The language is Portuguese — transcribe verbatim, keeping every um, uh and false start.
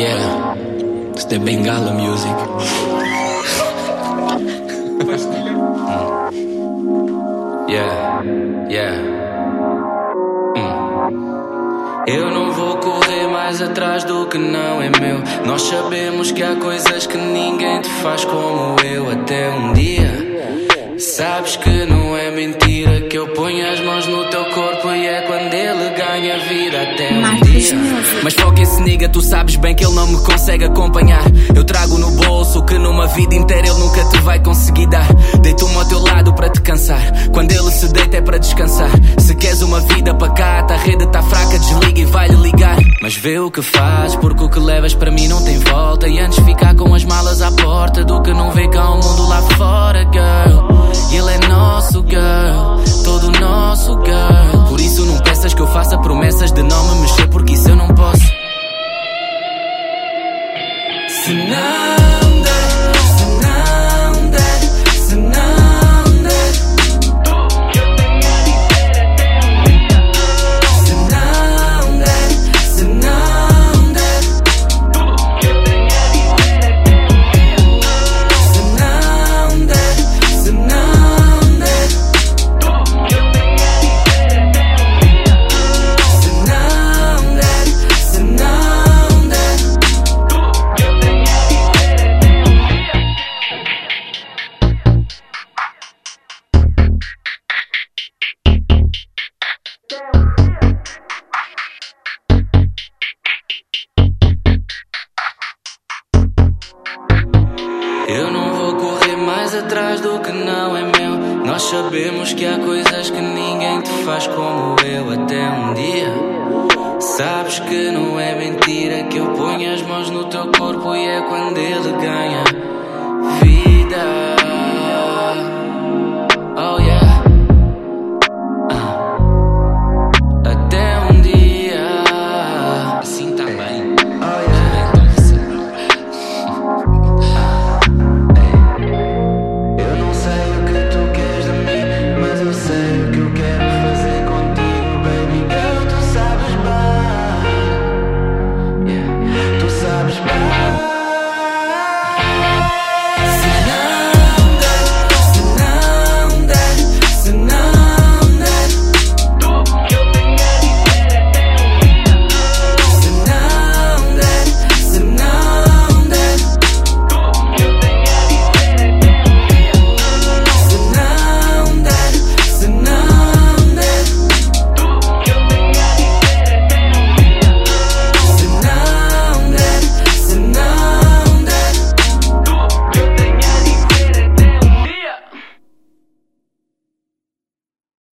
Yeah, it's the Bengala music. Yeah, yeah. hum. Eu não vou correr mais atrás do que não é meu. Nós sabemos que há coisas que ninguém te faz como eu. Até um dia sabes que não é mentira que eu ponho as mãos no teu corpo e é quando ele ganha vida. Até um dia. Mas foca esse nigga, tu sabes bem que ele não me consegue acompanhar. Eu trago no bolso que numa vida inteira ele nunca te vai conseguir dar. Deito-me ao teu lado para te cansar. Quando ele se deita é para descansar. Se queres uma vida pacata, a rede tá fraca, desliga e vai-lhe ligar. Mas vê o que faz, porque o que levas para mim não tem volta. E antes ficar com as malas à porta do que não vê cá o mundo lá fora, girl. E ele é nosso, girl, todo nosso, girl. Por isso não peças que eu faça promessas de não me mexer, porque isso eu não posso. Se não der, se não der, se não der, eu tenho a dizer até um dia. Se não der, se não der, eu tenho a dizer até um dia. Se não der, se não der, eu tenho a dizer até um dia. Se não der, se não der, eu tenho a dizer até um dia. Eu não vou correr mais atrás do que não é meu. Nós sabemos que há coisas que ninguém te faz como eu. Até um dia sabes que não é mentira que eu ponho as mãos no teu corpo e é quando ele ganha vida.